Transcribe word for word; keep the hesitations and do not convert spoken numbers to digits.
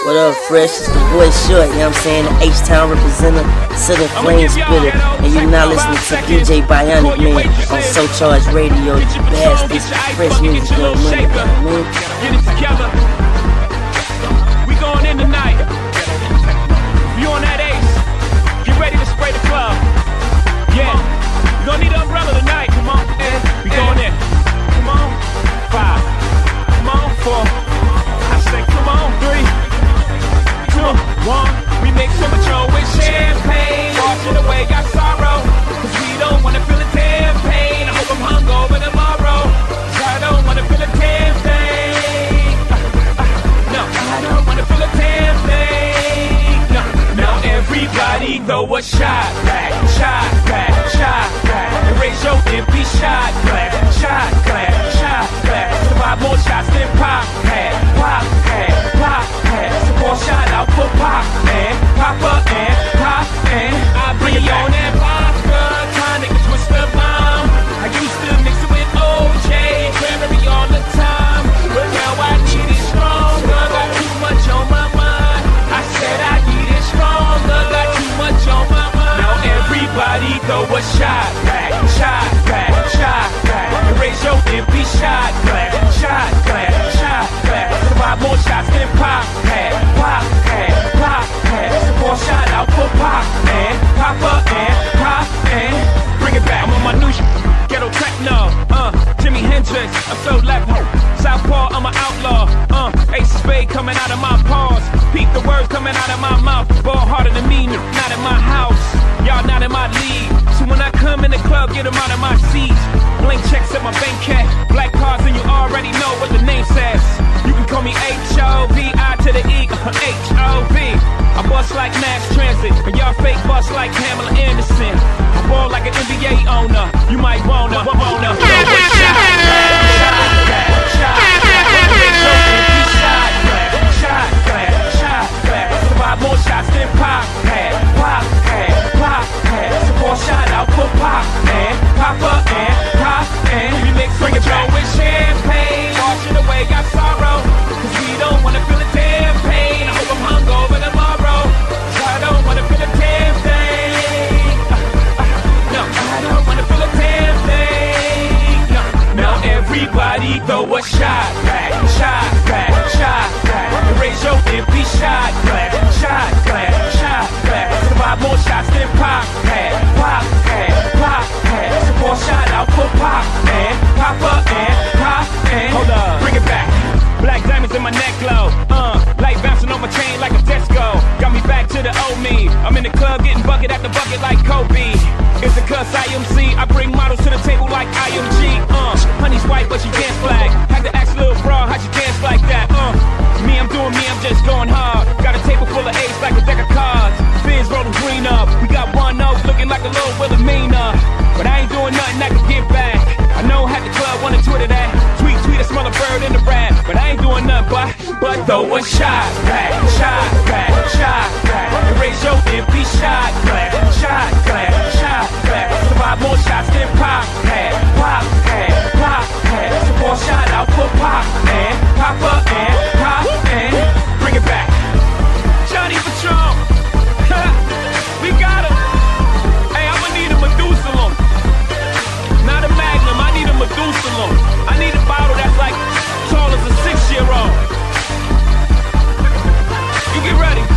What up, Fresh? It's the boy Short, you know what I'm saying? The H-Town representative, Southern Flame Spitter. And you're now listening to D J Bionic, man, on So Charged Radio. You bastards, fresh music, yo, man. Get it together. We going in tonight. You on that ace? Get ready to spray the club. Yeah. You gonna need an umbrella tonight. Come on. We going in. Come on. Five. Come on. Four. I say, come on. Three. Two. One. We make so much joy with champagne. Wash it away, got sorrow. Cause we don't wanna feel a damn pain. I hope I'm hungover tomorrow. Cause I don't wanna feel a damn thing. Uh, uh, no, I don't wanna feel a damn thing. No, now everybody throw a shot back, shot back, shot back. And raise your empty shot glass, shot glass, shot glass. Survive more shots than Pop had, Pop had, Pop had. So pour shot out for Pop and Papa and Pop and I bring it on that vodka, tonic and twist the bomb. I used to mix it with O J, cranberry all the time, but now I need it stronger. Got too much on my mind. I said I need it stronger. Got too much on my mind. Now everybody throw a shot back, shot back, shot back. And raise your empty shot glass, shot glass, shot glass. Survive more shots than Pop had, Pop had, Pop had. So pour shot out for Pop and Papa and Pop and bring it back. I'm on my new sh- ghetto techno, uh, Jimi Hendrix. I'm so left, Southpaw, I'm an outlaw, uh, Ace of Spade coming out of my paws. Peep the words coming out of my mouth. Ball harder than me, not in my house. Y'all not in my league. So when I come in the club, get them out of my seat. Blank checks at my bank cat. Black cards and you already know what the name says. You can call me H O V I to the E, H O V. I bust like mass transit, and y'all fake bust like Pamela Anderson. I ball like an N B A owner. You might wanna, wanna. Throw a shot, shot, shot, shot, shot, shot, shot. Survive more shots than Pop had, Pop had, Pop had. So pour shot out for Pop and Papa and Pop and we mix bring it back with champagne. Wash it away, got sorrow. Cause we don't wanna feel a damn pain. I hope I'm hungover tomorrow. Cause I don't wanna feel a damn thing. Uh, uh, no, I don't wanna feel a damn thing. No, now everybody throw a shot back, shot back, shot back. And raise your empty shot glass, shot glass, shot glass. Survive more shots than Pop had, Pop had, Pop had. So pour shot out for Pop and Papa and Pop and hold up, bring it back. Black diamonds in my neck glow, uh, light bouncing on my chain like a disco. Got me back to the old me. I'm in the club getting bucket at the bucket like Kobe. It's a cuss I M C. I bring models to the table like I M G. Uh, honey's white but she dance black. Had to ask little bro how'd you dance like that? Uh, me I'm doing me, I'm just going hard. Got a table full of ace like a deck of cards. Fizz rolling green up. We got one nose looking like a little Wilhelmina. But I ain't doing nothing I can get back. I know had the club wanna Twitter that. Tweet, tweet, I smell a bird in the rap. But I ain't doing nothing but, but throw a shot back, shot back, shot back. And raise your empty shot glass, shot glass, shot glass. Survive more shots than Pop had, Pop had, Pop had. So pour shot out for Pop and Papa and Pop and bring it back. Johnny Patron, we got him. Hey, I'ma need a Methuselah. Not a Magnum, I need a Methuselah. I need a bottle that's like tall as a six-year-old. You get ready.